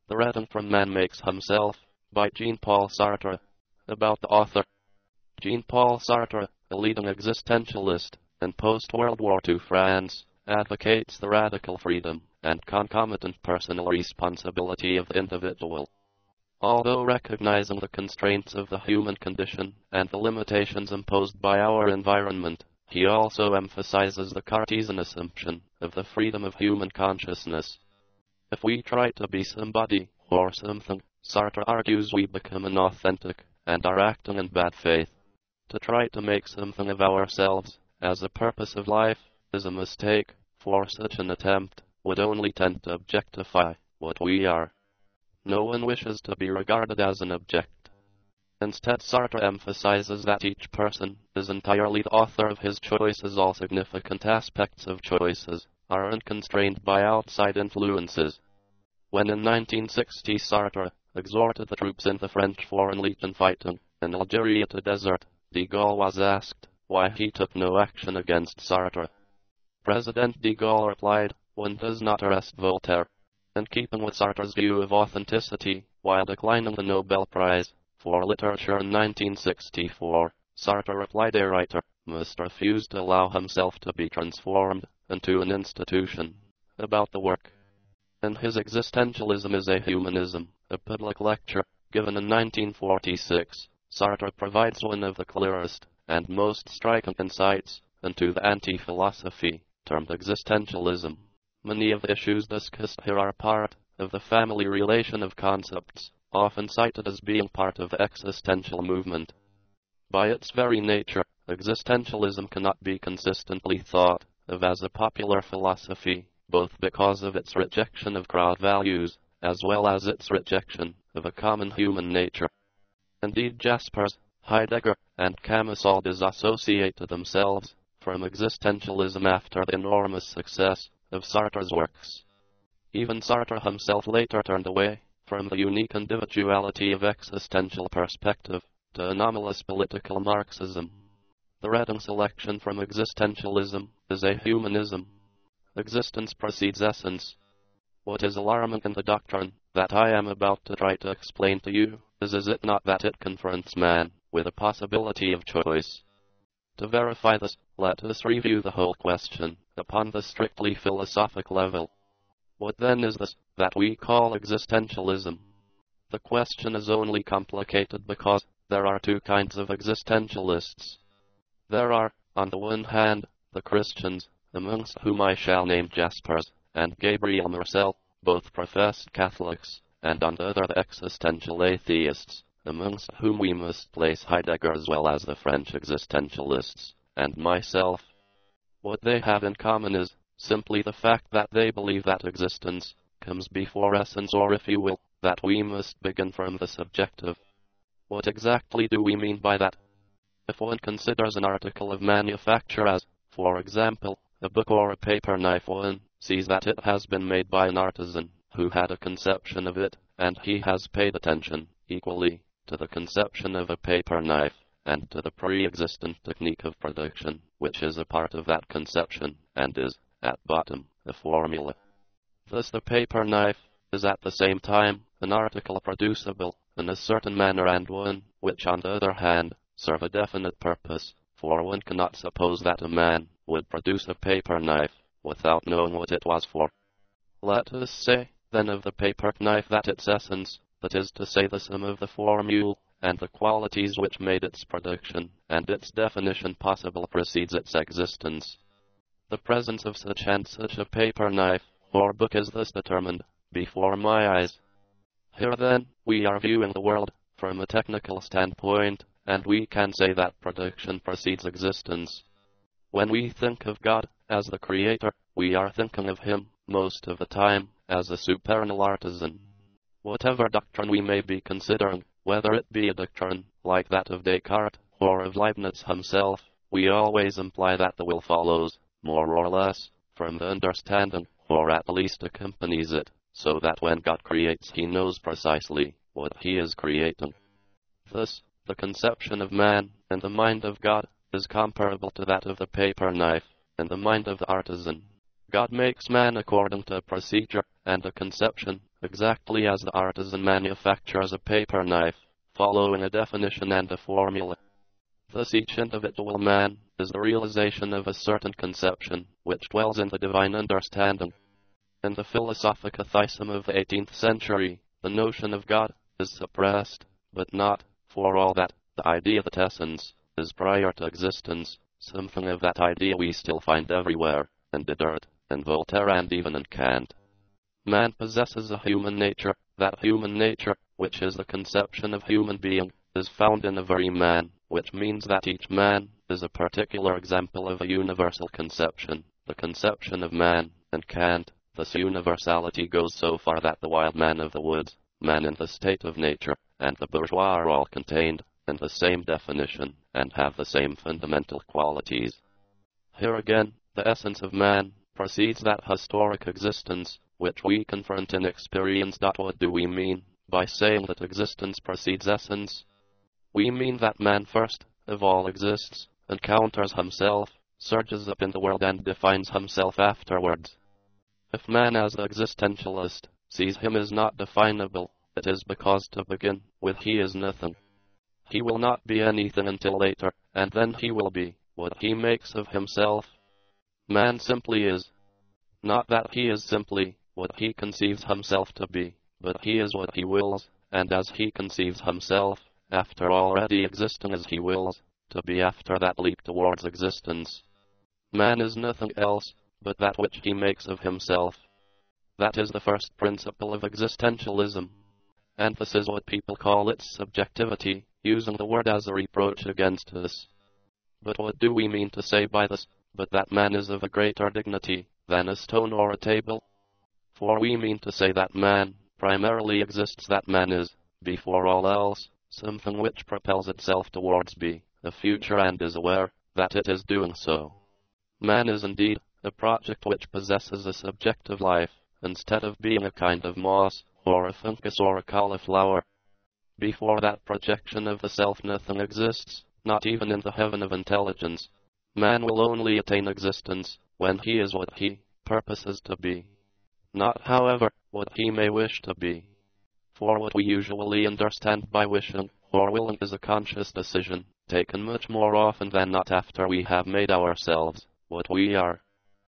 The Reading from Man Makes Himself, by Jean-Paul Sartre. About the author. Jean-Paul Sartre, a leading existentialist in post-World War II France, advocates the radical freedom and concomitant personal responsibility of the individual. Although recognizing the constraints of the human condition and the limitations imposed by our environment, he also emphasizes the Cartesian assumption of the freedom of human consciousness. If we try to be somebody or something, Sartre argues we become inauthentic and are acting in bad faith. To try to make something of ourselves as a purpose of life is a mistake, for such an attempt would only tend to objectify what we are. No one wishes to be regarded as an object. Instead, Sartre emphasizes that each person is entirely the author of his choices. All significant aspects of choices are unconstrained by outside influences. When in 1960 Sartre exhorted the troops in the French Foreign Legion fighting in Algeria to desert, de Gaulle was asked why he took no action against Sartre. President de Gaulle replied, "One does not arrest Voltaire." In keeping with Sartre's view of authenticity, while declining the Nobel Prize for Literature in 1964, Sartre replied, "A writer must refuse to allow himself to be transformed into an institution." About the work. In his Existentialism is a Humanism, a public lecture given in 1946, Sartre provides one of the clearest and most striking insights into the anti-philosophy termed existentialism. Many of the issues discussed here are part of the family relation of concepts, often cited as being part of the existential movement. By its very nature, existentialism cannot be consistently thought of as a popular philosophy, both because of its rejection of crowd values, as well as its rejection of a common human nature. Indeed, Jaspers, Heidegger, and Camus all disassociated themselves from existentialism after the enormous success of Sartre's works. Even Sartre himself later turned away from the unique individuality of existential perspective to anomalous political Marxism. The Reading selection from existentialism is a humanism. Existence precedes essence. What is alarming in the doctrine that I am about to try to explain to you is it not that it confronts man with a possibility of choice? To verify this, let us review the whole question upon the strictly philosophic level. What then is this that we call existentialism? The question is only complicated because there are two kinds of existentialists. There are, on the one hand, the Christians, amongst whom I shall name Jaspers and Gabriel Marcel, both professed Catholics, and on the other the existential atheists, amongst whom we must place Heidegger as well as the French existentialists, and myself. What they have in common is simply the fact that they believe that existence comes before essence, or if you will, that we must begin from the subjective. What exactly do we mean by that? If one considers an article of manufacture as, for example, a book or a paper knife, one sees that it has been made by an artisan who had a conception of it, and he has paid attention equally to the conception of a paper knife and to the pre-existent technique of production, which is a part of that conception and is, at bottom, a formula. Thus the paper knife is at the same time an article producible in a certain manner and one which, on the other hand, serve a definite purpose, for one cannot suppose that a man would produce a paper knife without knowing what it was for. Let us say, then, of the paper knife that its essence, that is to say the sum of the formula and the qualities which made its production and its definition possible, precedes its existence. The presence of such and such a paper knife or book is thus determined before my eyes. Here then, we are viewing the world from a technical standpoint, and we can say that production precedes existence. When we think of God as the Creator, we are thinking of Him, most of the time, as a supernal artisan. Whatever doctrine we may be considering, whether it be a doctrine like that of Descartes or of Leibniz himself, we always imply that the will follows, more or less, from the understanding, or at least accompanies it, so that when God creates He knows precisely what He is creating. Thus, the conception of man in the mind of God is comparable to that of the paper knife in the mind of the artisan. God makes man according to a procedure and a conception exactly as the artisan manufactures a paper knife, following a definition and a formula. Thus each individual man is the realization of a certain conception, which dwells in the divine understanding. In the Philosophicatheism of the 18th century, the notion of God is suppressed, but not, for all that, the idea that essence is prior to existence. Something of that idea we still find everywhere, in Diderot, in Voltaire, and even in Kant. Man possesses a human nature. That human nature, which is the conception of human being, is found in a very man, which means that each man is a particular example of a universal conception, the conception of man. In Kant, this universality goes so far that the wild man of the woods, man in the state of nature, and the bourgeois are all contained in the same definition, and have the same fundamental qualities. Here again, the essence of man precedes that historic existence, which we confront in experience. What do we mean by saying that existence precedes essence? We mean that man first of all exists, encounters himself, surges up in the world, and defines himself afterwards. If man as the existentialist sees him as not definable, it is because to begin with he is nothing. He will not be anything until later, and then he will be what he makes of himself. Man simply is. Not that he is simply what he conceives himself to be, but he is what he wills, and as he conceives himself, after already existing as he wills, to be after that leap towards existence. Man is nothing else but that which he makes of himself. That is the first principle of existentialism. And this is what people call its subjectivity, using the word as a reproach against us. But what do we mean to say by this, but that man is of a greater dignity than a stone or a table? For we mean to say that man primarily exists, that man is, before all else, something which propels itself towards the future, and is aware that it is doing so. Man is indeed a project which possesses a subjective life, instead of being a kind of moss, or a fungus, or a cauliflower. Before that projection of the self, nothing exists, not even in the heaven of intelligence. Man will only attain existence when he is what he purposes to be, not, however, what he may wish to be. For what we usually understand by wishing or willing is a conscious decision, taken much more often than not after we have made ourselves what we are.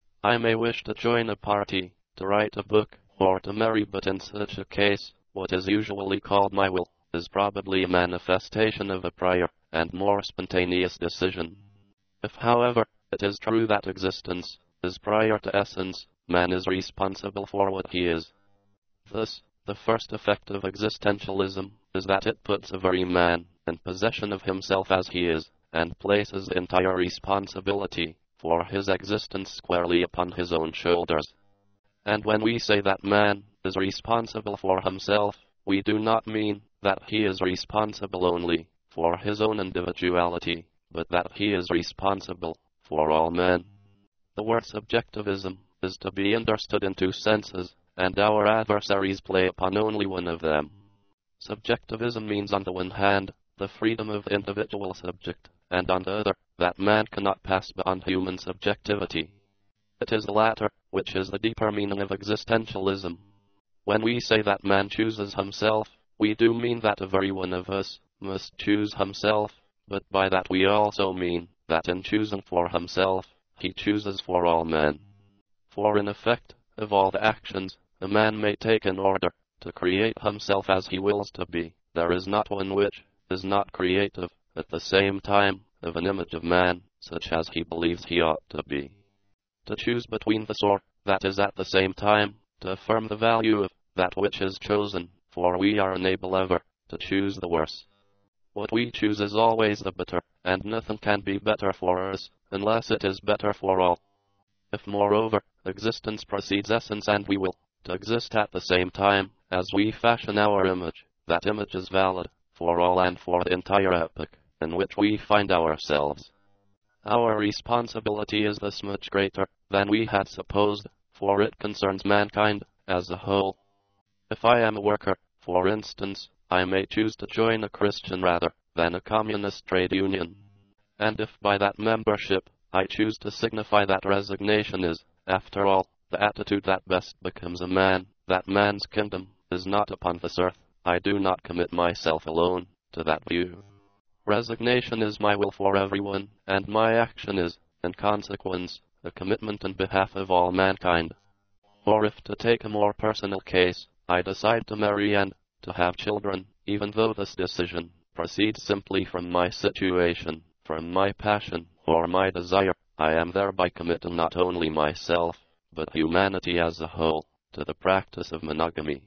I may wish to join a party, to write a book, or to marry, but in such a case, what is usually called my will is probably a manifestation of a prior and more spontaneous decision. If, however, it is true that existence is prior to essence, man is responsible for what he is. Thus, the first effect of existentialism is that it puts a very man in possession of himself as he is, and places the entire responsibility for his existence squarely upon his own shoulders. And when we say that man is responsible for himself, we do not mean that he is responsible only for his own individuality, but that he is responsible for all men. The word subjectivism is to be understood in two senses, and our adversaries play upon only one of them. Subjectivism means, on the one hand, the freedom of the individual subject, and on the other, that man cannot pass beyond human subjectivity. It is the latter which is the deeper meaning of existentialism. When we say that man chooses himself, we do mean that every one of us must choose himself, but by that we also mean that in choosing for himself, he chooses for all men. For in effect, of all the actions a man may take in order to create himself as he wills to be, there is not one which is not creative at the same time of an image of man, such as he believes he ought to be. To choose between the sort, that is at the same time to affirm the value of that which is chosen, for we are unable ever to choose the worse. What we choose is always the better, and nothing can be better for us, unless it is better for all. If moreover, existence precedes essence, and we will to exist at the same time as we fashion our image, that image is valid for all and for the entire epoch in which we find ourselves. Our responsibility is thus much greater than we had supposed, for it concerns mankind as a whole. If I am a worker, for instance, I may choose to join a Christian rather than a communist trade union. And if by that membership I choose to signify that resignation is, after all, the attitude that best becomes a man, that man's kingdom is not upon this earth, I do not commit myself alone to that view. Resignation is my will for everyone, and my action is, in consequence, a commitment in behalf of all mankind. Or if to take a more personal case, I decide to marry and to have children, even though this decision proceeds simply from my situation, from my passion, or my desire, I am thereby committing not only myself, but humanity as a whole, to the practice of monogamy.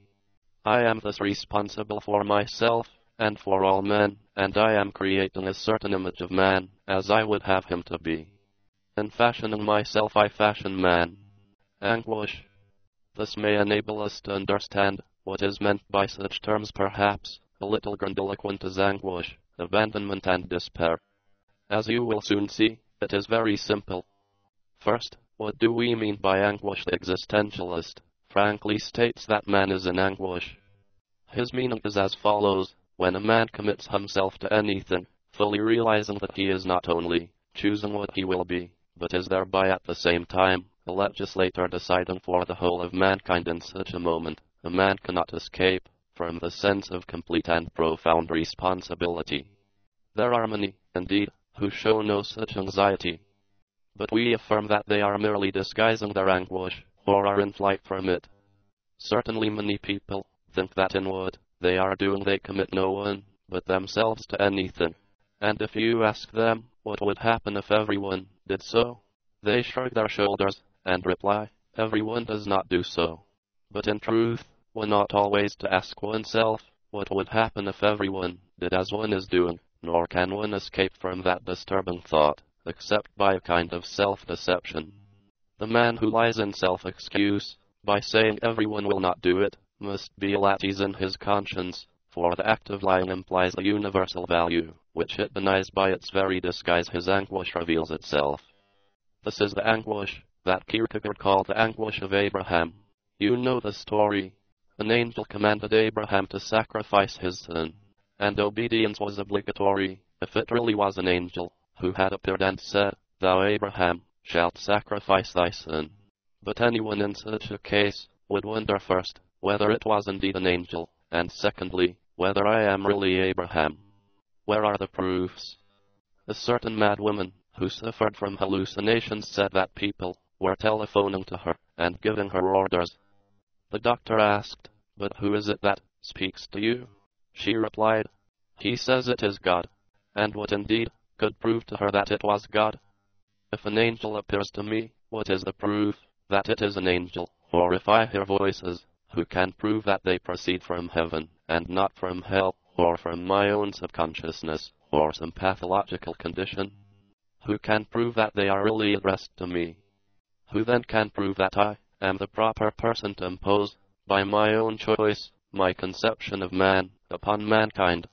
I am thus responsible for myself, and for all men, and I am creating a certain image of man, as I would have him to be. In fashioning myself I fashion man. Anguish. This may enable us to understand what is meant by such terms, perhaps a little grandiloquent as anguish, abandonment and despair. As you will soon see, it is very simple. First, what do we mean by anguish? The existentialist frankly states that man is in anguish. His meaning is as follows: when a man commits himself to anything, fully realizing that he is not only choosing what he will be, but is thereby at the same time a legislator deciding for the whole of mankind, in such a moment, a man cannot escape from the sense of complete and profound responsibility. There are many, indeed, who show no such anxiety, but we affirm that they are merely disguising their anguish, or are in flight from it. Certainly many people think that in what they are doing they commit no one but themselves to anything, and if you ask them what would happen if everyone did so, they shrug their shoulders and reply, everyone does not do so. But in truth, one ought always to ask oneself what would happen if everyone did as one is doing, nor can one escape from that disturbing thought, except by a kind of self-deception. The man who lies in self-excuse, by saying everyone will not do it, must be ill at ease in his conscience, for the act of lying implies a universal value, which it denies. By its very disguise his anguish reveals itself. This is the anguish that Kierkegaard called the anguish of Abraham. You know the story. An angel commanded Abraham to sacrifice his son, and obedience was obligatory, if it really was an angel who had appeared and said, Thou Abraham, shalt sacrifice thy son. But anyone in such a case would wonder first whether it was indeed an angel, and secondly, whether I am really Abraham. Where are the proofs? A certain mad woman who suffered from hallucinations said that people were telephoning to her and giving her orders. The doctor asked, But who is it that speaks to you? She replied, He says it is God. And what indeed could prove to her that it was God? If an angel appears to me, what is the proof that it is an angel? Or if I hear voices, who can prove that they proceed from heaven, and not from hell, or from my own subconsciousness, or some pathological condition? Who can prove that they are really addressed to me? Who then can prove that I am the proper person to impose, by my own choice, my conception of man upon mankind?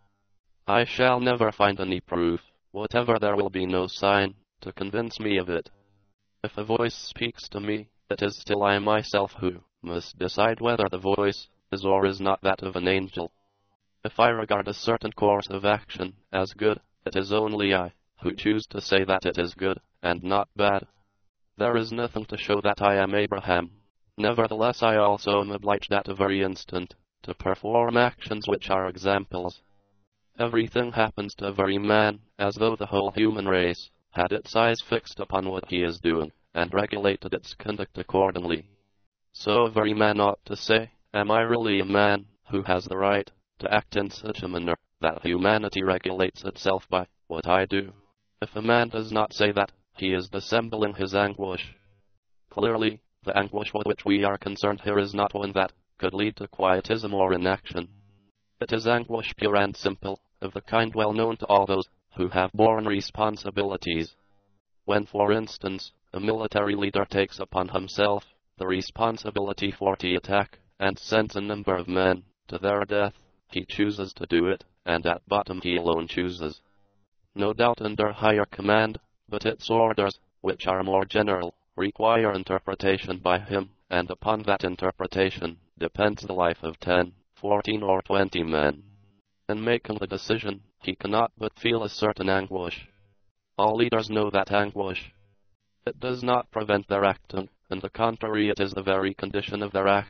I shall never find any proof, whatever there will be no sign, to convince me of it. If a voice speaks to me, it is still I myself who must decide whether the voice is or is not that of an angel. If I regard a certain course of action as good, it is only I who choose to say that it is good, and not bad. There is nothing to show that I am Abraham. Nevertheless, I also am obliged at a very instant to perform actions which are examples. Everything happens to every man, as though the whole human race had its eyes fixed upon what he is doing, and regulated its conduct accordingly. So every man ought to say, Am I really a man who has the right to act in such a manner that humanity regulates itself by what I do? If a man does not say that, he is dissembling his anguish. Clearly, the anguish with which we are concerned here is not one that could lead to quietism or inaction. It is anguish pure and simple, of the kind well known to all those who have borne responsibilities. When, for instance, a military leader takes upon himself the responsibility for the attack, and sends a number of men to their death, he chooses to do it, and at bottom he alone chooses. No doubt under higher command, but its orders, which are more general, require interpretation by him, and upon that interpretation depends the life of 10, 14, or 20 men. In making the decision, he cannot but feel a certain anguish. All leaders know that anguish. It does not prevent their acting, on the contrary, it is the very condition of their action,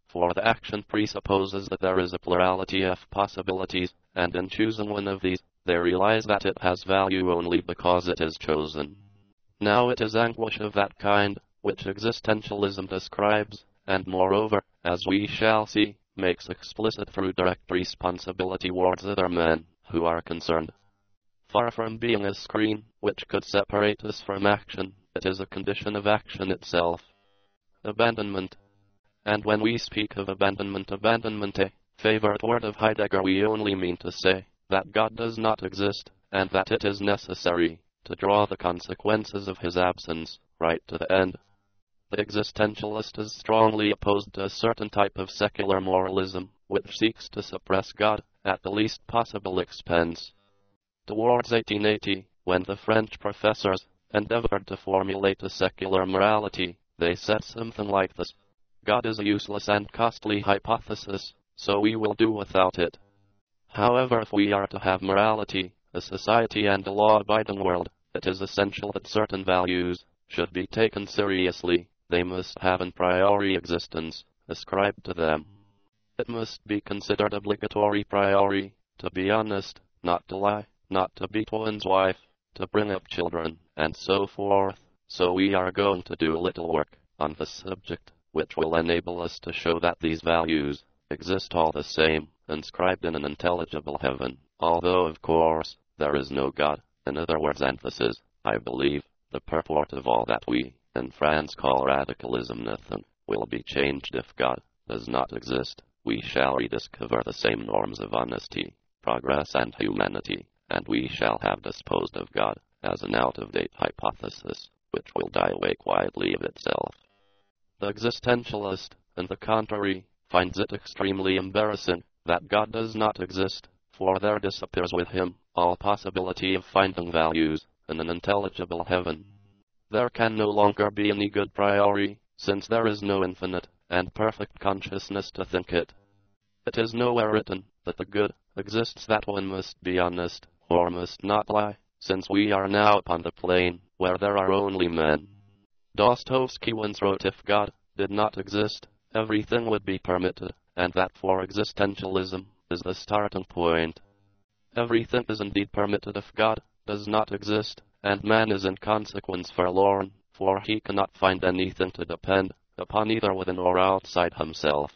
for the action presupposes that there is a plurality of possibilities, and in choosing one of these, they realize that it has value only because it is chosen. Now it is anguish of that kind which existentialism describes, and moreover, as we shall see, makes explicit through direct responsibility towards other men who are concerned. Far from being a screen which could separate us from action, it is a condition of action itself. Abandonment. And when we speak of abandonment, a favorite word of Heidegger, we only mean to say that God does not exist, and that it is necessary to draw the consequences of his absence right to the end. The existentialist is strongly opposed to a certain type of secular moralism, which seeks to suppress God at the least possible expense. Towards 1880, when the French professors endeavored to formulate a secular morality, they said something like this: God is a useless and costly hypothesis, so we will do without it. However, if we are to have morality, a society and a law-abiding world, it is essential that certain values should be taken seriously. They must have a priori existence ascribed to them. It must be considered obligatory priori to be honest, not to lie, not to beat one's wife, to bring up children, and so forth. So we are going to do a little work on this subject, which will enable us to show that these values exist all the same, inscribed in an intelligible heaven, although of course there is no God. In other words, and this is, I believe, the purport of all that we in France call radicalism. Nothing will be changed if God does not exist. We shall rediscover the same norms of honesty, progress, and humanity, and we shall have disposed of God as an out-of-date hypothesis, which will die away quietly of itself. The existentialist, on the contrary, finds it extremely embarrassing that God does not exist, for there disappears with him all possibility of finding values in an intelligible heaven. There can no longer be any good priori, since there is no infinite and perfect consciousness to think it. It is nowhere written that the good exists, that one must be honest, or must not lie, since we are now upon the plane where there are only men. Dostoevsky once wrote, if God did not exist, everything would be permitted, and that for existentialism is the starting point. Everything is indeed permitted if God does not exist, and man is in consequence forlorn, for he cannot find anything to depend upon either within or outside himself.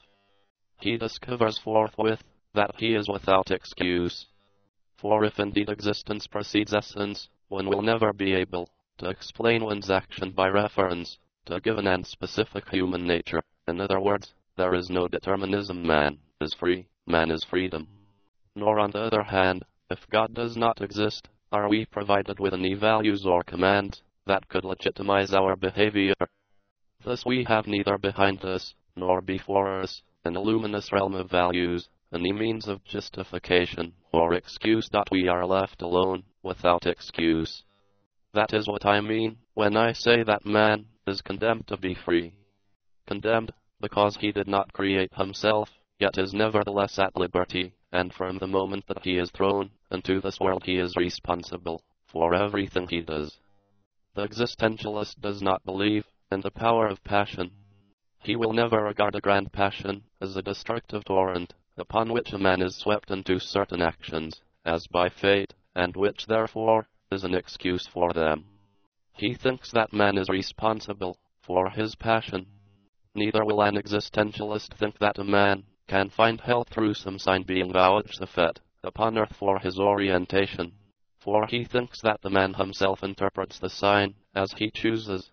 He discovers forthwith that he is without excuse. For if indeed existence precedes essence, one will never be able to explain one's action by reference to a given and specific human nature. In other words, there is no determinism. Man is free, man is freedom. Nor on the other hand, if God does not exist, are we provided with any values or commands that could legitimize our behavior. Thus we have neither behind us, nor before us, in the luminous realm of values, any means of justification or excuse. We are left alone, without excuse. That is what I mean when I say that man is condemned to be free. Condemned because he did not create himself, yet is nevertheless at liberty, and from the moment that he is thrown into this world he is responsible for everything he does. The existentialist does not believe in the power of passion. He will never regard a grand passion as a destructive torrent upon which a man is swept into certain actions, as by fate, and which therefore is an excuse for them. He thinks that man is responsible for his passion. Neither will an existentialist think that a man can find health through some sign being vouchsafed upon earth for his orientation, for he thinks that the man himself interprets the sign as he chooses.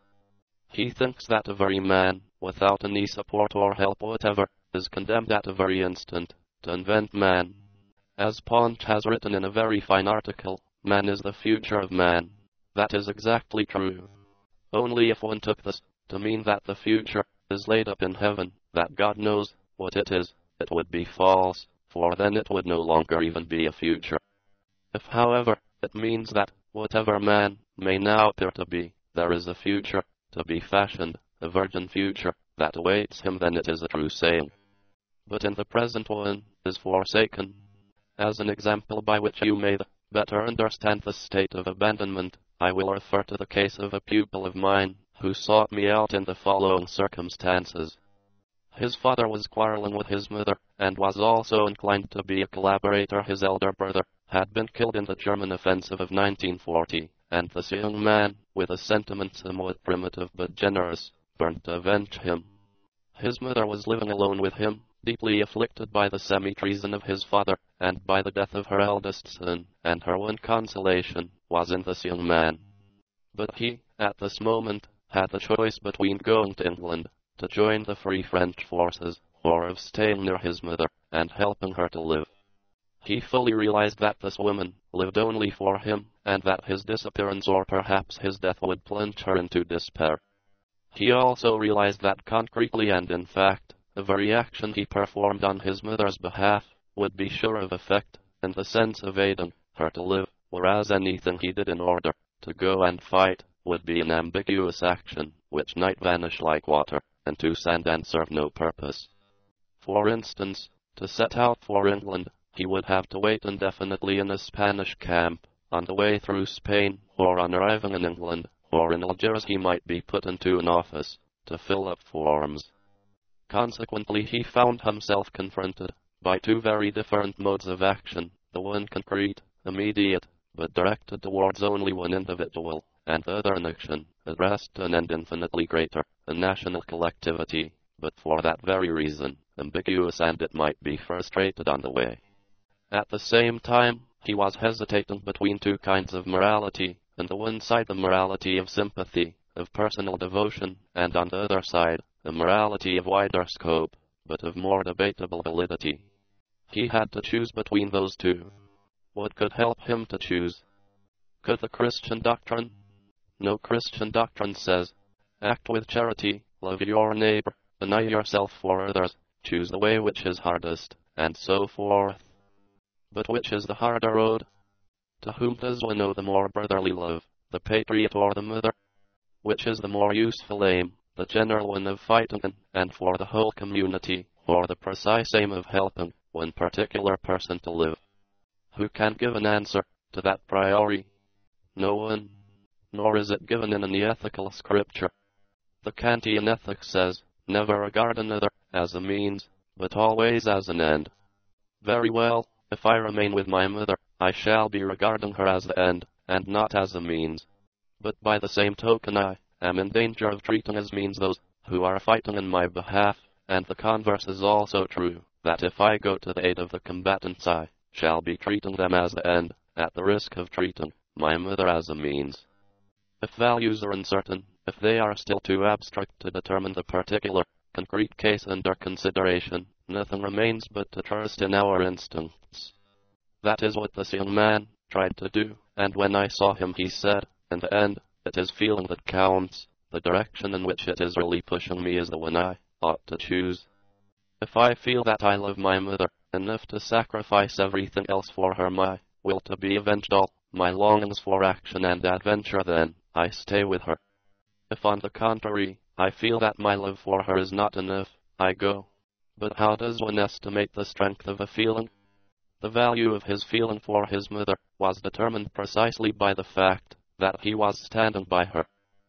He thinks that a very man, without any support or help whatever, is condemned at a very instant to invent man. As Ponch has written in a very fine article, man is the future of man. That is exactly true. Only if one took this to mean that the future is laid up in heaven, that God knows what it is, it would be false, for then it would no longer even be a future. If, however, it means that, whatever man may now appear to be, there is a future to be fashioned, a virgin future that awaits him, then it is a true saying. But in the present one is forsaken. As an example by which you may better understand the state of abandonment, I will refer to the case of a pupil of mine who sought me out in the following circumstances. His father was quarreling with his mother, and was also inclined to be a collaborator. His elder brother had been killed in the German offensive of 1940, and this young man, with a sentiment somewhat primitive but generous, burned to avenge him. His mother was living alone with him, deeply afflicted by the semi-treason of his father, and by the death of her eldest son, and her one consolation was in this young man. But he, at this moment, had the choice between going to England, to join the Free French forces, or of staying near his mother, and helping her to live. He fully realized that this woman lived only for him, and that his disappearance or perhaps his death would plunge her into despair. He also realized that concretely and in fact, the very action he performed on his mother's behalf would be sure of effect, in the sense of aiding her to live, whereas anything he did in order to go and fight would be an ambiguous action, which might vanish like water into sand and serve no purpose. For instance, to set out for England, he would have to wait indefinitely in a Spanish camp, on the way through Spain, or on arriving in England, or in Algiers he might be put into an office to fill up forms. Consequently, he found himself confronted by two very different modes of action, the one concrete, immediate, but directed towards only one individual, and the other an action, addressed to an end infinitely greater, a national collectivity, but for that very reason, ambiguous, and it might be frustrated on the way. At the same time, he was hesitating between two kinds of morality, on the one side the morality of sympathy, of personal devotion, and on the other side, a morality of wider scope, but of more debatable validity. He had to choose between those two. What could help him to choose? Could the Christian doctrine? No Christian doctrine says, act with charity, love your neighbor, deny yourself for others, choose the way which is hardest, and so forth. But which is the harder road? To whom does one owe the more brotherly love, the patriot or the mother? Which is the more useful aim, the general one of fighting and for the whole community, or the precise aim of helping one particular person to live? Who can give an answer to that priori? No one. Nor is it given in any ethical scripture. The Kantian ethic says, never regard another as a means, but always as an end. Very well, if I remain with my mother, I shall be regarding her as the end, and not as a means. But by the same token I am in danger of treating as means those who are fighting in my behalf, and the converse is also true, that if I go to the aid of the combatants I shall be treating them as the end, at the risk of treating my mother as a means. If values are uncertain, if they are still too abstract to determine the particular, concrete case under consideration, nothing remains but to trust in our instincts. That is what this young man tried to do, and when I saw him he said, in the end, it is feeling that counts, the direction in which it is really pushing me is the one I ought to choose. If I feel that I love my mother enough to sacrifice everything else for her, my will to be avenged, all my longings for action and adventure, then I stay with her. If on the contrary, I feel that my love for her is not enough, I go. But how does one estimate the strength of a feeling? The value of his feeling for his mother was determined precisely by the fact that he was standing by her.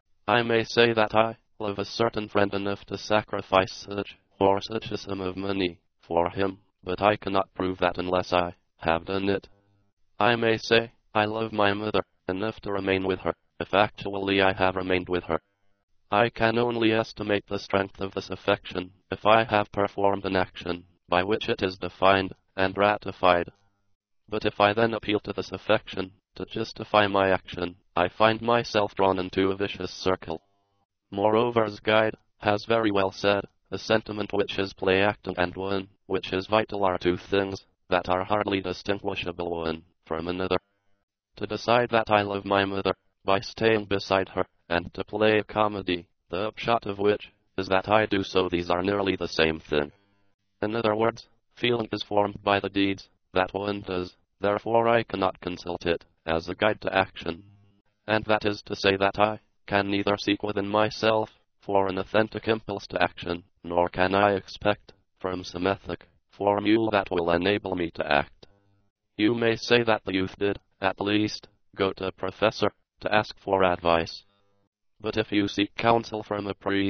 I may say that I love a certain friend enough to sacrifice such or such a sum of money for him, but I cannot prove that unless I have done it. I may say I love my mother enough to remain with her, if actually I have remained with her. I can only estimate the strength of this affection if I have performed an action by which it is defined and ratified. But if I then appeal to this affection to justify my action, I find myself drawn into a vicious circle. Moreover, as Guide has very well said, a sentiment which is play-acting and one which is vital are two things that are hardly distinguishable one from another. To decide that I love my mother by staying beside her, and to play a comedy, the upshot of which is that I do so, these are nearly the same thing. In other words, feeling is formed by the deeds that one does, therefore I cannot consult it as a guide to action. And that is to say that I can neither seek within myself for an authentic impulse to action, nor can I expect from some ethic formula that will enable me to act. You may say that the youth did, at least, go to a professor to ask for advice. But if you seek counsel from a priest,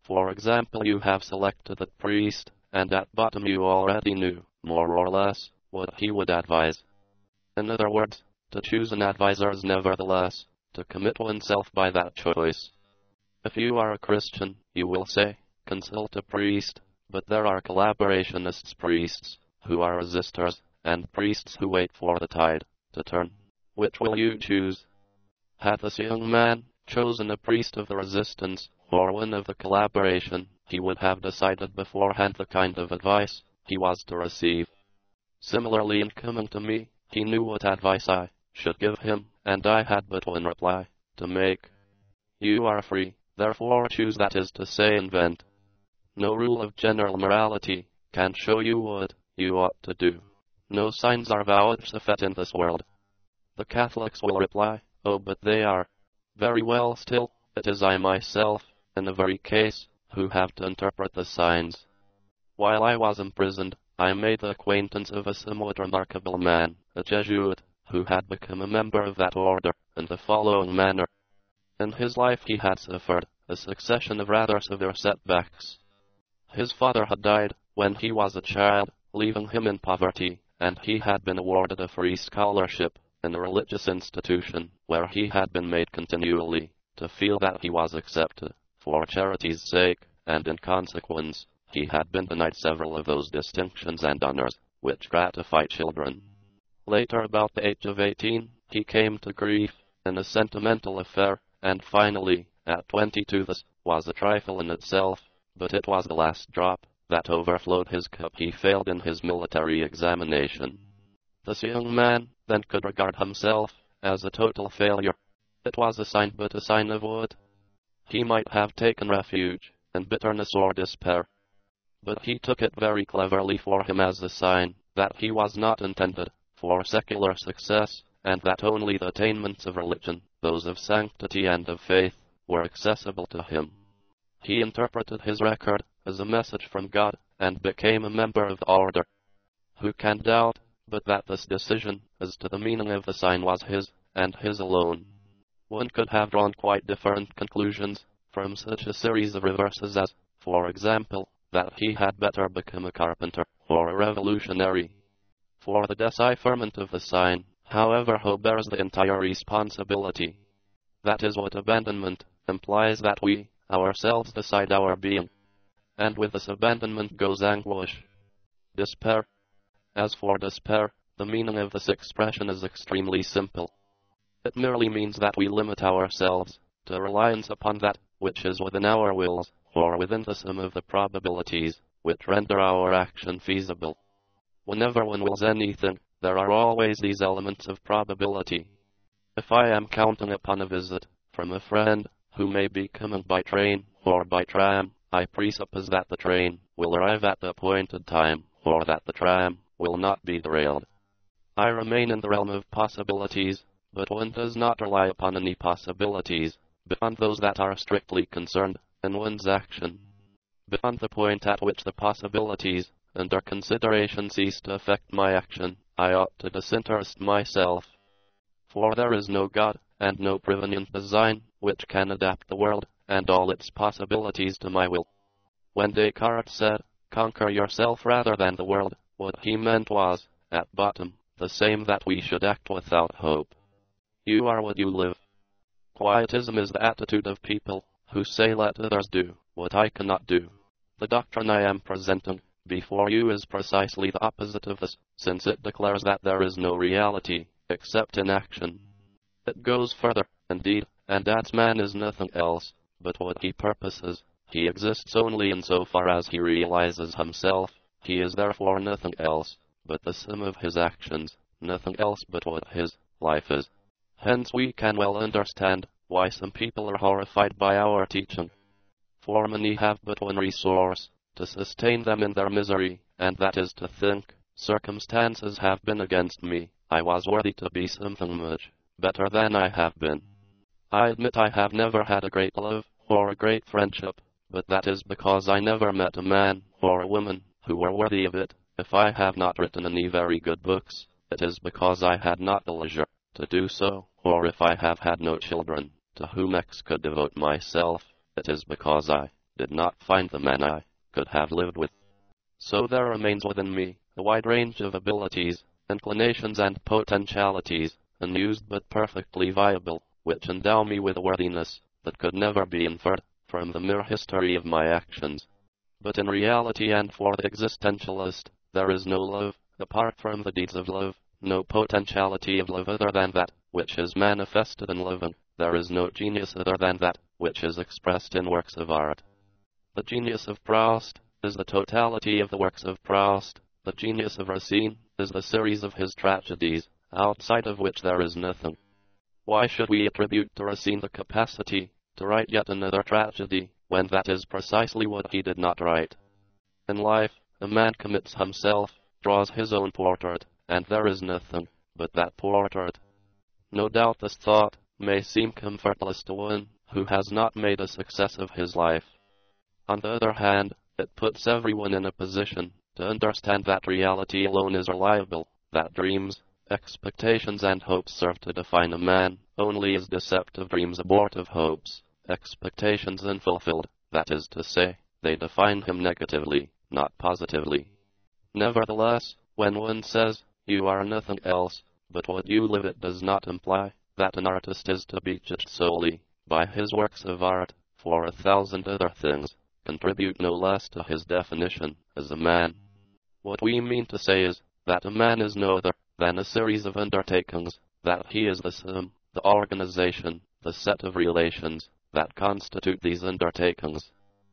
For example, you have selected a priest, and at bottom you already knew, more or less, what he would advise. In other words, to choose an advisor is nevertheless to commit oneself by that choice. If you are a Christian, you will say, consult a priest, but there are collaborationist priests, who are resistors, and priests who wait for the tide to turn. Which will you choose? Had this young man chosen a priest of the resistance, or one of the collaboration, he would have decided beforehand the kind of advice he was to receive. Similarly, in coming to me, he knew what advice I should give him, and I had but one reply to make. You are free, therefore choose, that is to say, invent. No rule of general morality can show you what you ought to do. No signs are vouchsafed in this world. The Catholics will reply, oh, but they are. Very well, still, it is I myself, in the very case, who have to interpret the signs. While I was imprisoned, I made the acquaintance of a somewhat remarkable man, a Jesuit, who had become a member of that order, in the following manner. In his life he had suffered a succession of rather severe setbacks. His father had died when he was a child, leaving him in poverty, and he had been awarded a free scholarship in a religious institution, where he had been made continually to feel that he was accepted for charity's sake, and in consequence, he had been denied several of those distinctions and honors which gratify children. Later, about the age of 18, he came to grief in a sentimental affair, and finally, at 22, this was a trifle in itself, but it was the last drop that overflowed his cup. He failed in his military examination. This young man then could regard himself as a total failure. It was a sign, but a sign of what? He might have taken refuge in bitterness or despair, but he took it very cleverly for him as a sign that he was not intended for secular success, and that only the attainments of religion, those of sanctity and of faith, were accessible to him. He interpreted his record as a message from God, and became a member of the order. Who can doubt but that this decision as to the meaning of the sign was his, and his alone? One could have drawn quite different conclusions from such a series of reverses as, for example, that he had better become a carpenter, or a revolutionary. For the decipherment of the sign, however, who bears the entire responsibility? That is what abandonment implies, that we ourselves decide our being. And with this abandonment goes anguish, despair. As for despair, the meaning of this expression is extremely simple. It merely means that we limit ourselves to reliance upon that which is within our wills, or within the sum of the probabilities which render our action feasible. Whenever one wills anything, there are always these elements of probability. If I am counting upon a visit from a friend who may be coming by train or by tram, I presuppose that the train will arrive at the appointed time, or that the tram will not be derailed. I remain in the realm of possibilities, but one does not rely upon any possibilities beyond those that are strictly concerned in one's action. Beyond the point at which the possibilities under consideration cease to affect my action, I ought to disinterest myself. For there is no God, and no prevenient design, which can adapt the world and all its possibilities to my will. When Descartes said, conquer yourself rather than the world, what he meant was, at bottom, the same, that we should act without hope. You are what you live. Quietism is the attitude of people who say, let others do what I cannot do. The doctrine I am presenting before you is precisely the opposite of this, since it declares that there is no reality except in action. It goes further, indeed, and adds man is nothing else but what he purposes. He exists only in so far as he realizes himself. He is therefore nothing else but the sum of his actions, nothing else but what his life is. Hence we can well understand why some people are horrified by our teaching. For many have but one resource to sustain them in their misery, and that is to think, circumstances have been against me, I was worthy to be something much better than I have been. I admit I have never had a great love or a great friendship, but that is because I never met a man or a woman who were worthy of it. If I have not written any very good books, it is because I had not the leisure to do so, or if I have had no children to whom I could devote myself, it is because I did not find the man I could have lived with. So there remains within me a wide range of abilities, inclinations, and potentialities, unused but perfectly viable, which endow me with a worthiness that could never be inferred from the mere history of my actions. But in reality and for the existentialist, there is no love, apart from the deeds of love, no potentiality of love other than that which is manifested in living. There is no genius other than that which is expressed in works of art. The genius of Proust is the totality of the works of Proust. The genius of Racine is the series of his tragedies, outside of which there is nothing. Why should we attribute to Racine the capacity to write yet another tragedy, when that is precisely what he did not write? In life, a man commits himself, draws his own portrait, and there is nothing but that portrait. No doubt this thought may seem comfortless to one who has not made a success of his life. On the other hand, it puts everyone in a position to understand that reality alone is reliable, that dreams, expectations, and hopes serve to define a man only as deceptive dreams, abortive hopes, expectations unfulfilled, that is to say, they define him negatively, not positively. Nevertheless, when one says, "You are nothing else but what you live," it does not imply that an artist is to be judged solely by his works of art, for 1,000 other things contribute no less to his definition as a man. What we mean to say is that a man is no other than a series of undertakings, that he is the sum, the organization, the set of relations that constitute these undertakings.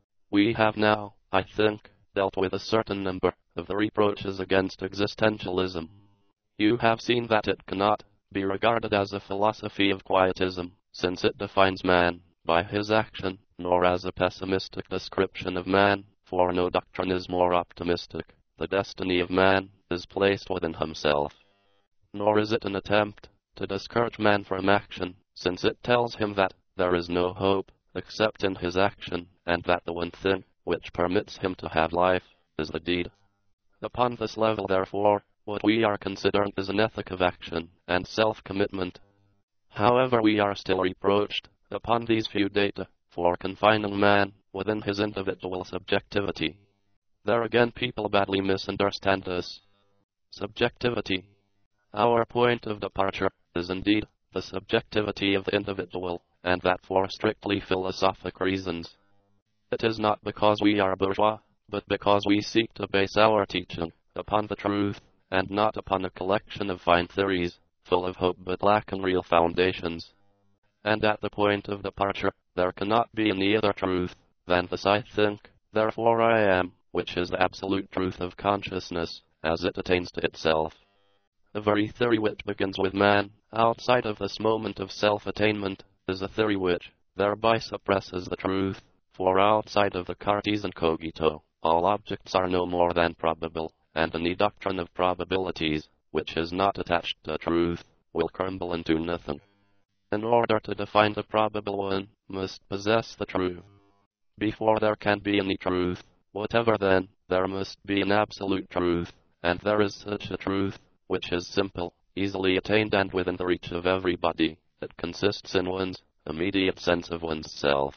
We have now, I think, dealt with a certain number of the reproaches against existentialism. You have seen that it cannot be regarded as a philosophy of quietism, since it defines man by his action, nor as a pessimistic description of man, for no doctrine is more optimistic. The destiny of man is placed within himself. Nor is it an attempt to discourage man from action, since it tells him that there is no hope except in his action, and that the one thing which permits him to have life is the deed. Upon this level, therefore, what we are considering is an ethic of action and self-commitment. However, we are still reproached, upon these few data, for confining man within his individual subjectivity. There again, people badly misunderstand this. Subjectivity. Our point of departure is indeed the subjectivity of the individual, and that for strictly philosophic reasons. It is not because we are bourgeois, but because we seek to base our teaching upon the truth, and not upon a collection of fine theories, full of hope but lacking real foundations. And at the point of departure, there cannot be any other truth than this I think, therefore I am, which is the absolute truth of consciousness, as it attains to itself. The very theory which begins with man, outside of this moment of self-attainment, is a theory which thereby suppresses the truth, for outside of the Cartesian cogito, all objects are no more than probable, and any doctrine of probabilities, which is not attached to truth, will crumble into nothing. In order to define the probable, one must possess the true. Before there can be any truth whatever, then, there must be an absolute truth, and there is such a truth, which is simple, easily attained, and within the reach of everybody. It consists in one's immediate sense of one's self.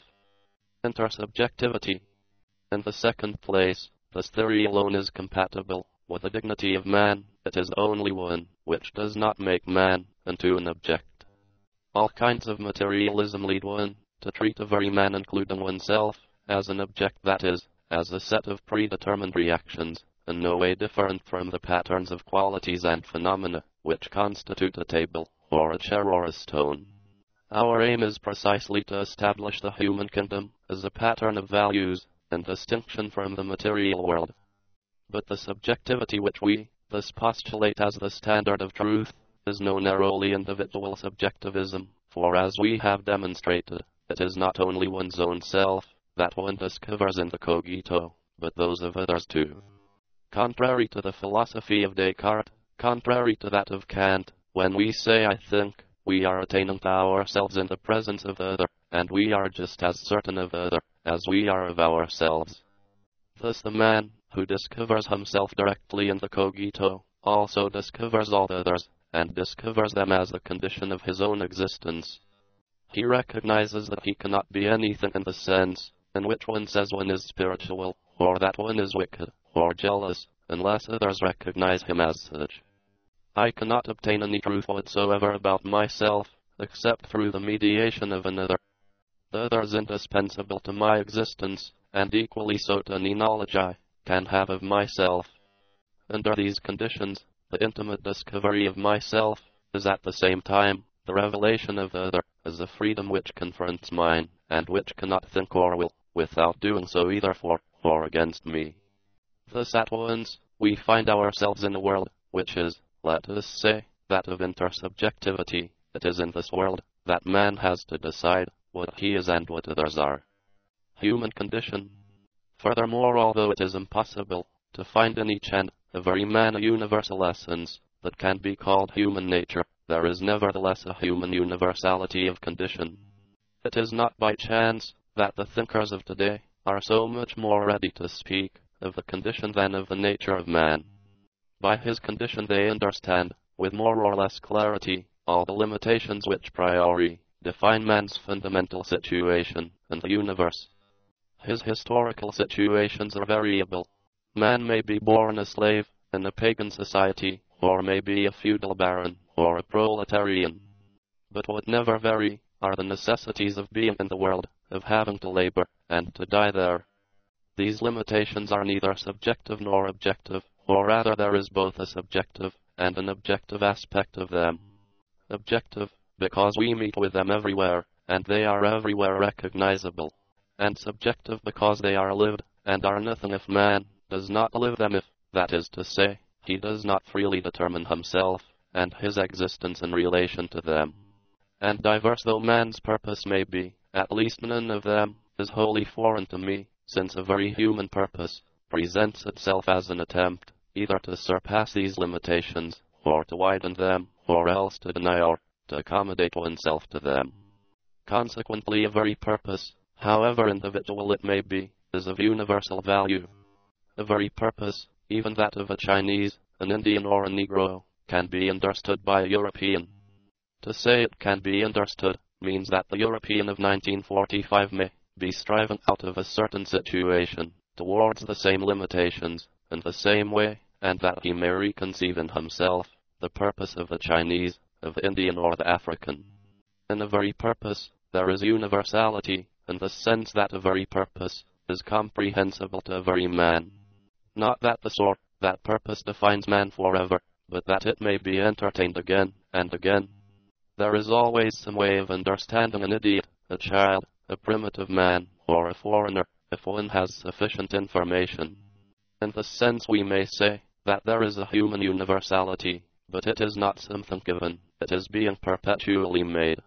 Intersubjectivity. In the second place, this theory alone is compatible with the dignity of man. It is the only one which does not make man into an object. All kinds of materialism lead one to treat the very man, including oneself, as an object, that is, as a set of predetermined reactions, in no way different from the patterns of qualities and phenomena which constitute a table, or a chair, or a stone. Our aim is precisely to establish the human kingdom as a pattern of values, in distinction from the material world. But the subjectivity which we thus postulate as the standard of truth is no narrowly individual subjectivism, for as we have demonstrated, it is not only one's own self that one discovers in the cogito, but those of others too. Contrary to the philosophy of Descartes, contrary to that of Kant, when we say I think, we are attaining to ourselves in the presence of the other, and we are just as certain of the other as we are of ourselves. Thus the man who discovers himself directly in the cogito also discovers all the others, and discovers them as the condition of his own existence. He recognizes that he cannot be anything in the sense in which one says one is spiritual, or that one is wicked, or jealous, unless others recognize him as such. I cannot obtain any truth whatsoever about myself, except through the mediation of another. The other is indispensable to my existence, and equally so to any knowledge I can have of myself. Under these conditions, the intimate discovery of myself is at the same time the revelation of the other, as a freedom which confronts mine, and which cannot think or will, without doing so either for or against me. Thus at once, we find ourselves in a world, which is, let us say, that of intersubjectivity. It is in this world that man has to decide what he is and what others are. Human condition. Furthermore, although it is impossible to find in each and every man a universal essence that can be called human nature, there is nevertheless a human universality of condition. It is not by chance that the thinkers of today are so much more ready to speak of the condition than of the nature of man. By his condition they understand, with more or less clarity, all the limitations which priori define man's fundamental situation in the universe. His historical situations are variable. Man may be born a slave in a pagan society, or may be a feudal baron, or a proletarian. But what never vary are the necessities of being in the world, of having to labor, and to die there. These limitations are neither subjective nor objective, or rather there is both a subjective and an objective aspect of them. Objective, because we meet with them everywhere, and they are everywhere recognizable. And subjective because they are lived, and are nothing if man does not live them, if, that is to say, he does not freely determine himself and his existence in relation to them. And diverse though man's purpose may be, at least none of them is wholly foreign to me, since a very human purpose presents itself as an attempt either to surpass these limitations, or to widen them, or else to deny or to accommodate oneself to them. Consequently, a very purpose, however individual it may be, is of universal value. A very purpose, even that of a Chinese, an Indian, or a Negro, can be understood by a European. To say it can be understood means that the European of 1945 may be striving out of a certain situation towards the same limitations in the same way, and that he may reconceive in himself the purpose of the Chinese, of the Indian, or the African. In a very purpose, there is universality, in the sense that a very purpose is comprehensible to a very man. Not that the sort, that purpose defines man forever, but that it may be entertained again and again. There is always some way of understanding an idiot, a child, a primitive man, or a foreigner, if one has sufficient information. In this sense we may say that there is a human universality, but it is not something given, it is being perpetually made.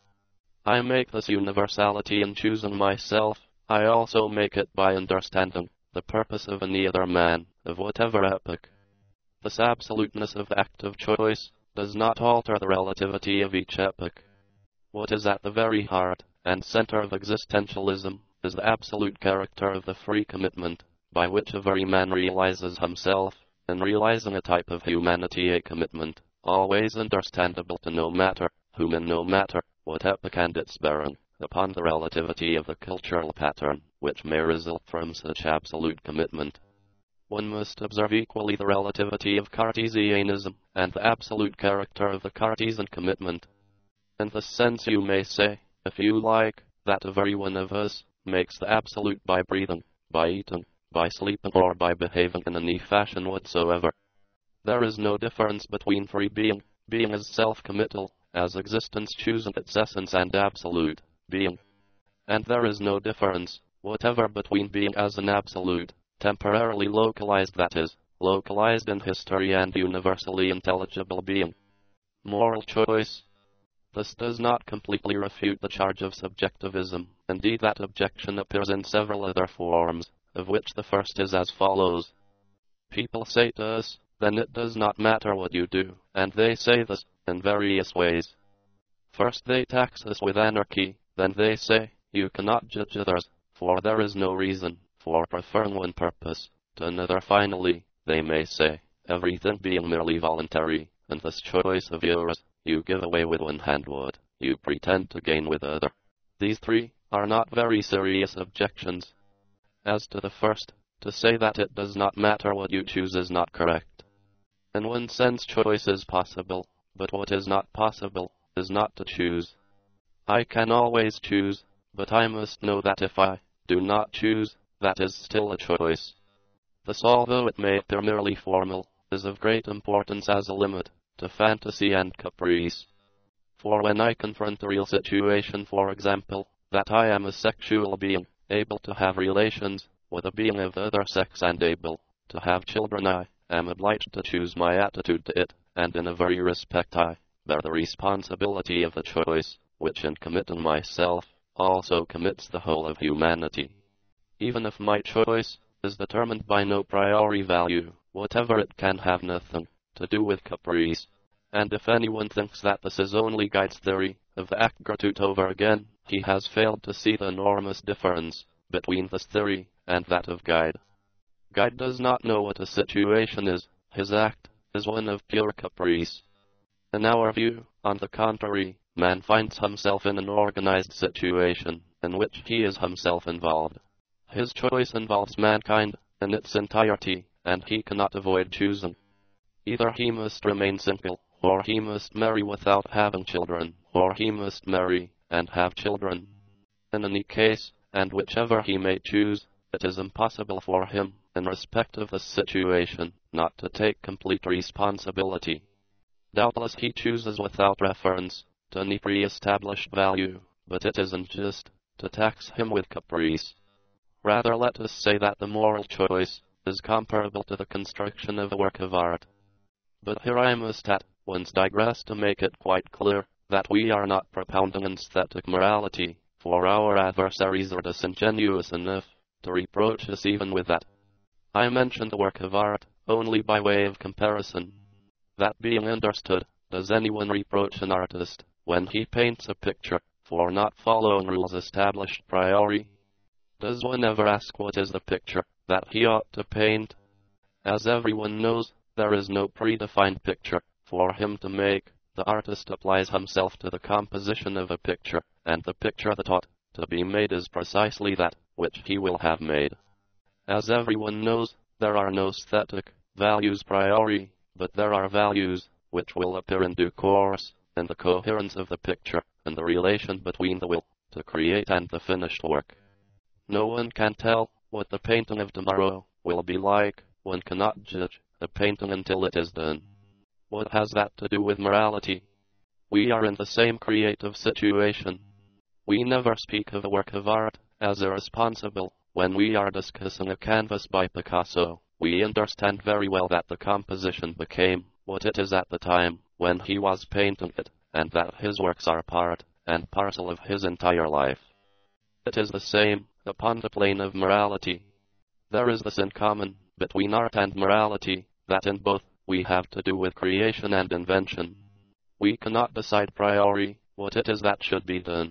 I make this universality in choosing myself. I also make it by understanding the purpose of any other man, of whatever epoch. This absoluteness of the act of choice does not alter the relativity of each epoch. What is at the very heart and center of existentialism is the absolute character of the free commitment, by which a very man realizes himself, in realizing a type of humanity, a commitment, always understandable to no matter whom and no matter what epoch and its bearing upon the relativity of the cultural pattern which may result from such absolute commitment. One must observe equally the relativity of Cartesianism and the absolute character of the Cartesian commitment. In this sense you may say, if you like, that every one of us makes the absolute by breathing, by eating, by sleeping, or by behaving in any fashion whatsoever. There is no difference between free being, being as self-committal, as existence choosing its essence, and absolute being. And there is no difference whatever between being as an absolute, temporarily localized, that is, localized in history, and universally intelligible being. Moral choice. This does not completely refute the charge of subjectivism. Indeed, that objection appears in several other forms, of which the first is as follows. People say to us, then it does not matter what you do, and they say this in various ways. First they tax us with anarchy, then they say, you cannot judge others, for there is no reason for preferring one purpose to another. Finally, they may say, everything being merely voluntary, and this choice of yours, you give away with one hand what you pretend to gain with the other. These three are not very serious objections. As to the first, to say that it does not matter what you choose is not correct. In one sense, choice is possible, but what is not possible is not to choose. I can always choose, but I must know that if I do not choose, that is still a choice. This, although it may appear merely formal, is of great importance as a limit to fantasy and caprice. For when I confront a real situation, for example, that I am a sexual being, able to have relations with a being of the other sex and able to have children, I am obliged to choose my attitude to it, and in a very respect I bear the responsibility of the choice, which in committing myself also commits the whole of humanity. Even if my choice is determined by no priori value, whatever, it can have nothing to do with caprice. And if anyone thinks that this is only Guide's theory of the act gratuit over again, he has failed to see the enormous difference between this theory and that of Guide. Guide does not know what a situation is. His act is one of pure caprice. In our view, on the contrary, man finds himself in an organized situation in which he is himself involved. His choice involves mankind in its entirety, and he cannot avoid choosing. Either he must remain single, or he must marry without having children, or he must marry and have children. In any case, and whichever he may choose, it is impossible for him, in respect of the situation, not to take complete responsibility. Doubtless he chooses without reference to any pre-established value, but it isn't just to tax him with caprice. Rather, let us say that the moral choice is comparable to the construction of a work of art. But here I must at once digress to make it quite clear that we are not propounding aesthetic morality, for our adversaries are disingenuous enough to reproach us even with that. I mention the work of art only by way of comparison. That being understood, does anyone reproach an artist when he paints a picture for not following rules established priori? Does one ever ask what is the picture that he ought to paint? As everyone knows, there is no predefined picture for him to make. The artist applies himself to the composition of a picture, and the picture that ought to be made is precisely that which he will have made. As everyone knows, there are no aesthetic values priori, but there are values which will appear in due course, in the coherence of the picture, and the relation between the will to create and the finished work. No one can tell what the painting of tomorrow will be like. One cannot judge a painting until it is done. What has that to do with morality? We are in the same creative situation. We never speak of a work of art as irresponsible. When we are discussing a canvas by Picasso, we understand very well that the composition became what it is at the time when he was painting it, and that his works are part and parcel of his entire life. It is the same upon the plane of morality. There is this in common between art and morality, that in both we have to do with creation and invention. We cannot decide priori what it is that should be done.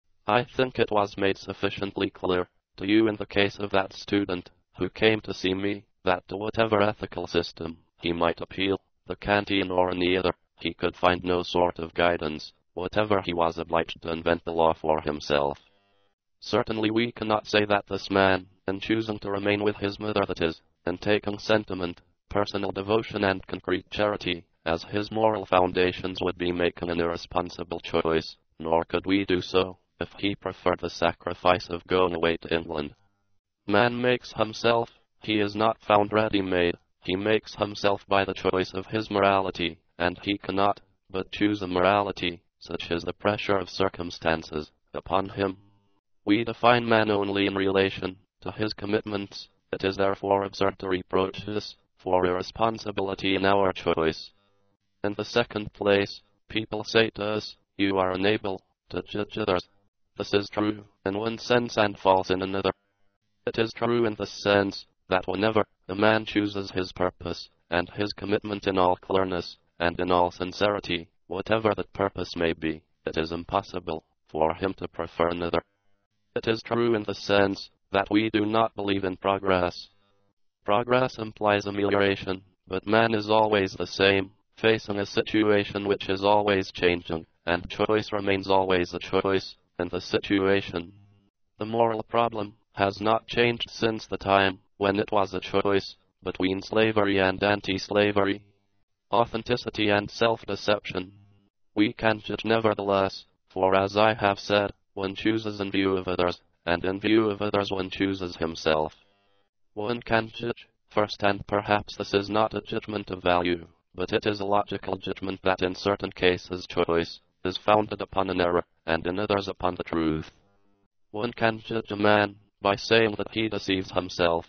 I think it was made sufficiently clear to you in the case of that student who came to see me, that to whatever ethical system he might appeal, the Kantian or any other, he could find no sort of guidance, whatever he was obliged to invent the law for himself. Certainly we cannot say that this man, in choosing to remain with his mother, that is, in taking sentiment, personal devotion and concrete charity as his moral foundations, would be making an irresponsible choice, nor could we do so if he preferred the sacrifice of going away to England. Man makes himself. He is not found ready-made. He makes himself by the choice of his morality, and he cannot but choose a morality such as the pressure of circumstances upon him. We define man only in relation to his commitments. It is therefore absurd to reproach us for irresponsibility in our choice. In the second place, people say to us, "You are unable to judge others." This is true in one sense and false in another. It is true in the sense that whenever a man chooses his purpose and his commitment in all clearness and in all sincerity, whatever that purpose may be, it is impossible for him to prefer another. It is true in the sense that we do not believe in progress. Progress implies amelioration, but man is always the same, facing a situation which is always changing, and choice remains always a choice in the situation. The moral problem has not changed since the time when it was a choice between slavery and anti-slavery, authenticity and self-deception. We can judge nevertheless, for as I have said, one chooses in view of others, and in view of others one chooses himself. One can judge first, and perhaps this is not a judgment of value, but it is a logical judgment that in certain cases choice is founded upon an error, and in others upon the truth. One can judge a man by saying that he deceives himself.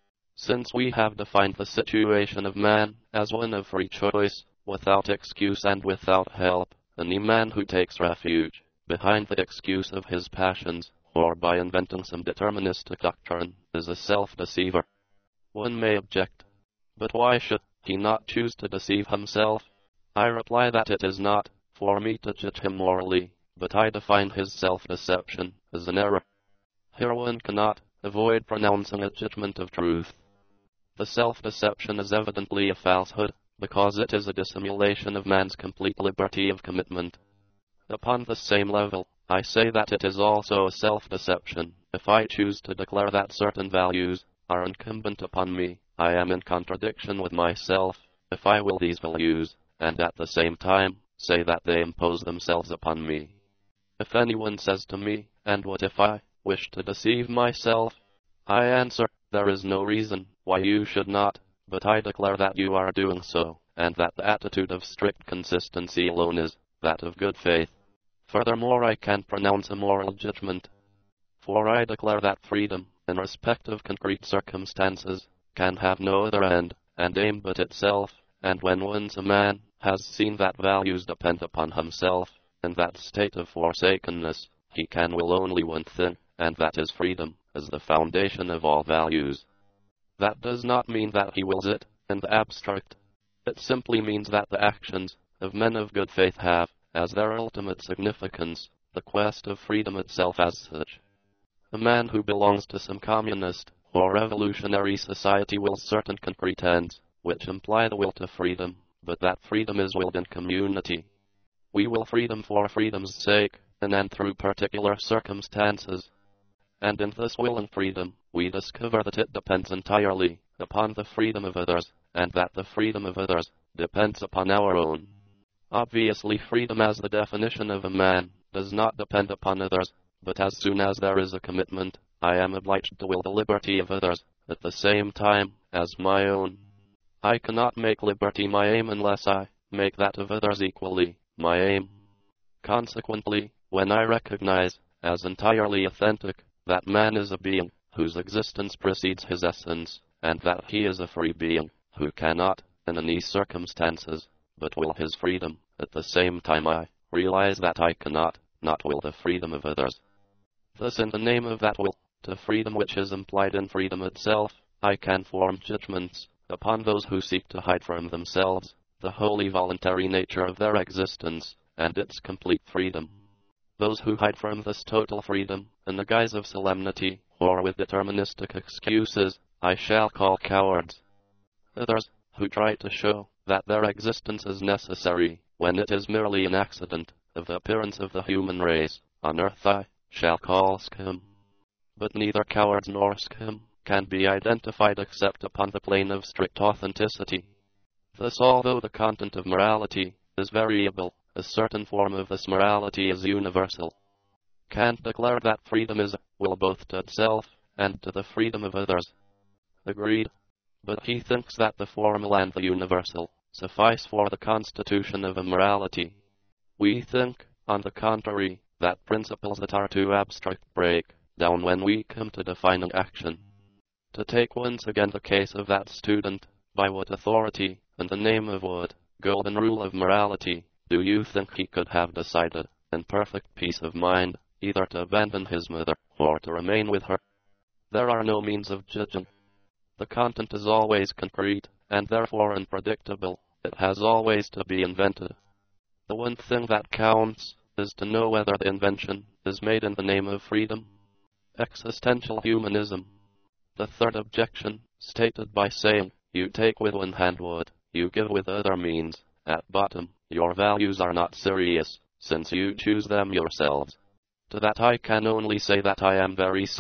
Since we have defined the situation of man as one of free choice, without excuse and without help, any man who takes refuge behind the excuse of his passions, or by inventing some deterministic doctrine, is a self-deceiver. One may object, but why should he not choose to deceive himself? I reply that it is not for me to judge him morally, but I define his self-deception as an error. Here one cannot avoid pronouncing a judgment of truth. The self-deception is evidently a falsehood, because it is a dissimulation of man's complete liberty of commitment. Upon the same level, I say that it is also a self-deception if I choose to declare that certain values are incumbent upon me. I am in contradiction with myself if I will these values, and at the same time say that they impose themselves upon me. If anyone says to me, "And what if I wish to deceive myself?" I answer, there is no reason why you should not, but I declare that you are doing so, and that the attitude of strict consistency alone is that of good faith. Furthermore, I can pronounce a moral judgment, for I declare that freedom, in respect of concrete circumstances, can have no other end and aim but itself, and when once a man has seen that values depend upon himself, in that state of forsakenness, he can will only one thing, and that is freedom, as the foundation of all values. That does not mean that he wills it, in the abstract. It simply means that the actions of men of good faith have, as their ultimate significance, the quest of freedom itself as such. A man who belongs to some communist or revolutionary society wills certain concrete ends, which imply the will to freedom, but that freedom is willed in community. We will freedom for freedom's sake, and through particular circumstances. And in this will and freedom, we discover that it depends entirely upon the freedom of others, and that the freedom of others depends upon our own. Obviously, freedom as the definition of a man does not depend upon others, but as soon as there is a commitment, I am obliged to will the liberty of others at the same time as my own. I cannot make liberty my aim unless I make that of others equally my aim. Consequently, when I recognize as entirely authentic that man is a being whose existence precedes his essence, and that he is a free being who cannot, in any circumstances, but will his freedom, at the same time I realize that I cannot not will the freedom of others. Thus, in the name of that will to freedom which is implied in freedom itself, I can form judgments upon those who seek to hide from themselves the wholly voluntary nature of their existence and its complete freedom. Those who hide from this total freedom in the guise of solemnity or with deterministic excuses, I shall call cowards. Others, who try to show that their existence is necessary when it is merely an accident of the appearance of the human race on earth, I shall call scum. But neither cowards nor scum can be identified except upon the plane of strict authenticity. Thus, although the content of morality is variable, a certain form of this morality is universal. Kant declared that freedom is a will both to itself and to the freedom of others. Agreed. But he thinks that the formal and the universal suffice for the constitution of a morality. We think, on the contrary, that principles that are too abstract break down when we come to defining action. To take once again the case of that student, by what authority, in the name of what golden rule of morality, do you think he could have decided, in perfect peace of mind, either to abandon his mother or to remain with her? There are no means of judging. The content is always concrete, and therefore unpredictable. It has always to be invented. The one thing that counts is to know whether the invention is made in the name of freedom. Existential humanism. The third objection, stated by saying, you take with one hand what you give with other means, at bottom, your values are not serious, since you choose them yourselves. To that I can only say that I am very sorry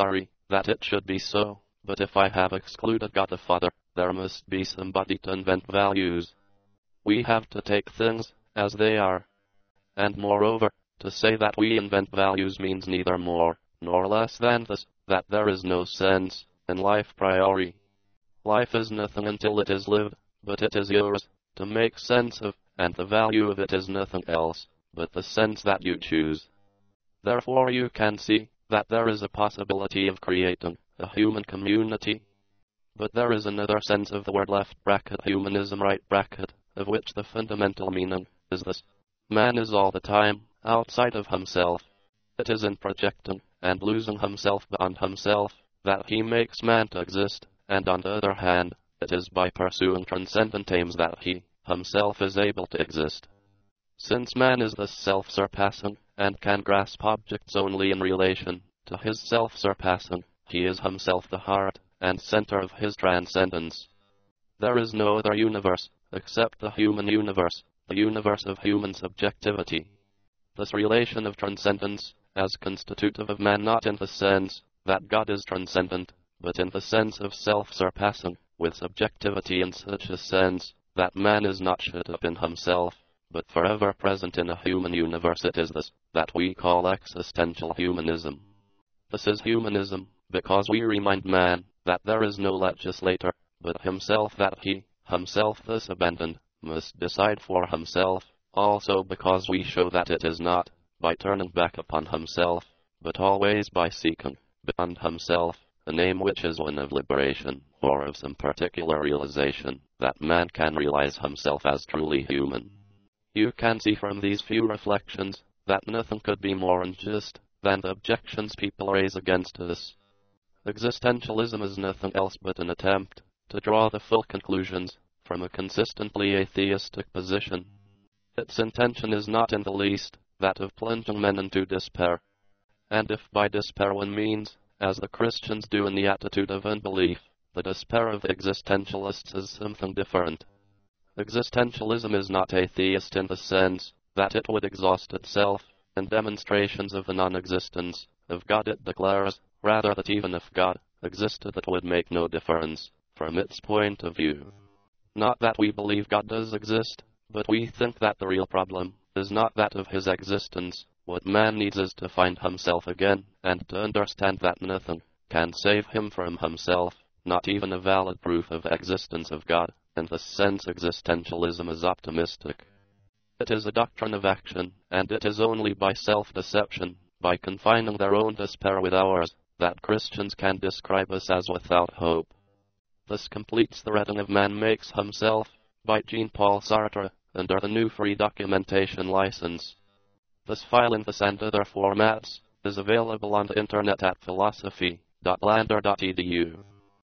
that it should be so, but if I have excluded God the Father, there must be somebody to invent values. We have to take things as they are. And moreover, to say that we invent values means neither more nor less than this, that there is no sense in life priori. Life is nothing until it is lived, but it is yours to make sense of, and the value of it is nothing else but the sense that you choose. Therefore you can see that there is a possibility of creating a human community. But there is another sense of the word left bracket humanism right bracket, of which the fundamental meaning is this. Man is all the time outside of himself. It is in projecting and losing himself beyond himself that he makes man to exist, and on the other hand, it is by pursuing transcendent aims that he himself is able to exist. Since man is thus self-surpassing, and can grasp objects only in relation to his self-surpassing, he is himself the heart and center of his transcendence. There is no other universe except the human universe, the universe of human subjectivity. This relation of transcendence, as constitutive of man not in the sense that God is transcendent, but in the sense of self-surpassing, with subjectivity in such a sense that man is not shut up in himself, but forever present in a human universe, it is this that we call existential humanism. This is humanism because we remind man that there is no legislator but himself, that he, himself thus abandoned, must decide for himself, also because we show that it is not by turning back upon himself, but always by seeking beyond himself a name which is one of liberation, or of some particular realization, that man can realize himself as truly human. You can see from these few reflections that nothing could be more unjust than the objections people raise against us. Existentialism is nothing else but an attempt to draw the full conclusions from a consistently atheistic position. Its intention is not in the least that of plunging men into despair. And if by despair one means, as the Christians do in the attitude of unbelief, the despair of the existentialists is something different. Existentialism is not atheist in the sense that it would exhaust itself in demonstrations of the non-existence of God. It declares, rather, that even if God existed, it would make no difference from its point of view. Not that we believe God does exist, but we think that the real problem is not that of his existence. What man needs is to find himself again, and to understand that nothing can save him from himself, not even a valid proof of the existence of God. In this sense, existentialism is optimistic. It is a doctrine of action, and it is only by self-deception, by confining their own despair with ours, that Christians can describe us as without hope. This completes the reading of Man Makes Himself by Jean-Paul Sartre under the new free documentation license. This file in this and other formats is available on the internet at philosophy.lander.edu.